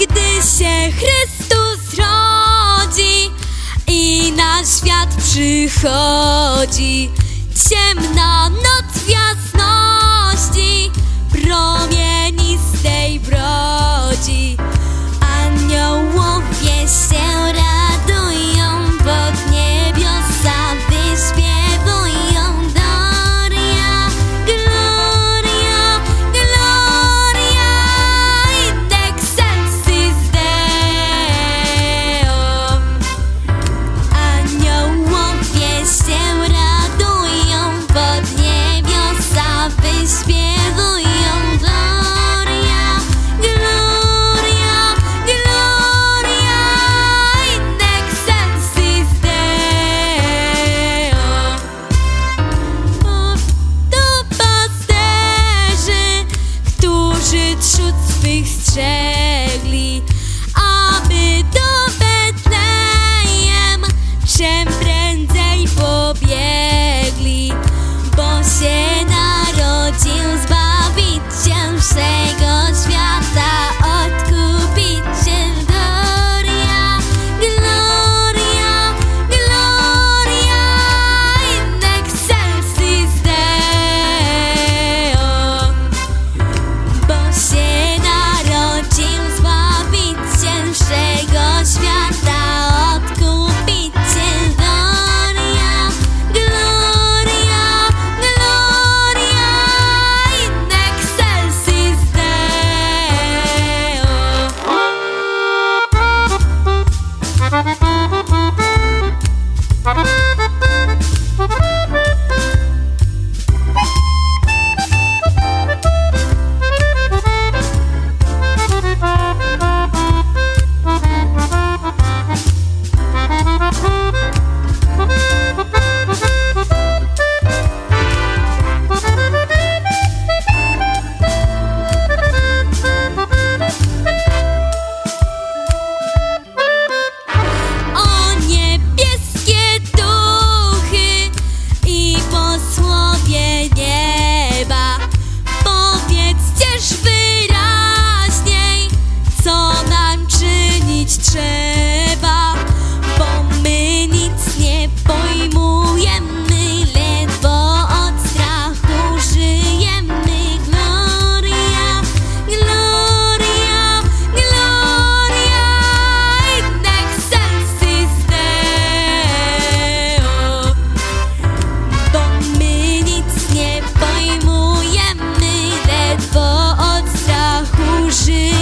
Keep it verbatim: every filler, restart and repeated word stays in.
gdy się Chrystus rodzi i na świat przychodzi. Ciemna noc w jasności promienistej brodzi. Aniołowie się radują, pod niebiosa wyśpiewują. Gloria, gloria, gloria in excelsis Deo. Aniołowie się radują, pod niebiosa wyśpiewują. Gloria, gloria, gloria in excelsis Deo. To pasterzy, którzy trzód swych strzegli, aby do Betlejem czym prędzej pobiegli, bo się narodził Zbawiciel wszego świata, Odkupiciel. Gloria, gloria, gloria in excelsis Deo. Bo się narodził Zbawiciel wszego świata, Odkupiciel. Gloria, gloria, gloria in excelsis O niebieskie duchy i posłowie nieba, powiedzcież wyraźniej, co nam czynić trzeba, bo my nic nie pojmujemy, ledwo od strachu żyjemy. Gloria, gloria, gloria in excelsis Deo. Bo my nic nie pojmujemy, ledwo od strachu żyjemy.